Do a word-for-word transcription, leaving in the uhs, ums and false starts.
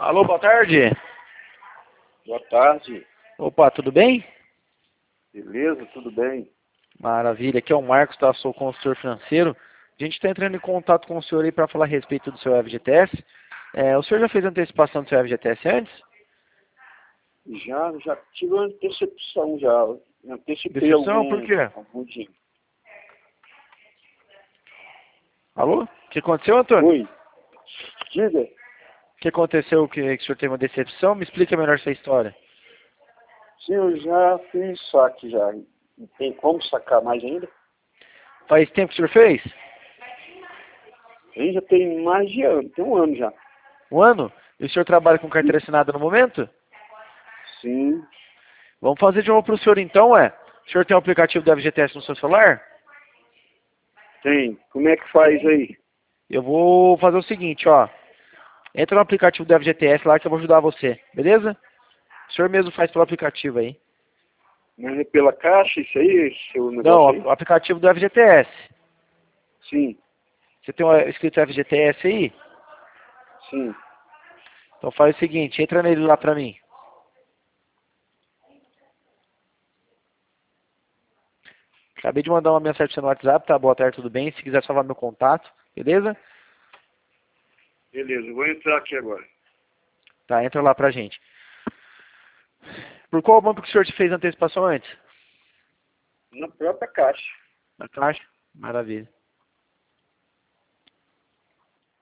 Alô, boa tarde. Boa tarde. Opa, tudo bem? Beleza, tudo bem? Maravilha, aqui é o Marcos, tá? Sou consultor financeiro. A gente está entrando em contato com o senhor aí para falar a respeito do seu F G T S. É, o senhor já fez antecipação do seu F G T S antes? Já, já tive uma antecipação já. Me antecipei Decepção? algum, Por quê? algum dia. Alô? O que aconteceu, Antônio? Oi. Diga. O que aconteceu que, que o senhor teve uma decepção? Me explica melhor essa história. Sim, eu já fiz saque já. Não tem como sacar mais ainda? Faz tempo que o senhor fez? Aí já tem mais de ano, tem um ano já. Um ano? E o senhor trabalha com carteira assinada no momento? Sim, Vamos fazer de novo para o senhor então, é? O senhor tem o aplicativo do F G T S no seu celular? tem. Como é que faz aí? Eu vou fazer o seguinte, ó. Entra no aplicativo do F G T S lá que eu vou ajudar você, beleza? O senhor mesmo faz pelo aplicativo aí. Mas é pela caixa isso aí, esse seu Não, negócio aí? o aplicativo do F G T S. Sim, Você tem o escrito F G T S aí? sim. Então faz o seguinte, entra nele lá pra mim. Acabei de mandar uma mensagem pra você no WhatsApp, tá? Boa tarde, tudo bem? Se quiser salvar meu contato, beleza? Beleza, eu vou entrar aqui agora. Tá, entra lá pra gente. Por qual banco que o senhor te fez a antecipação antes? Na própria caixa. Na Caixa? Maravilha.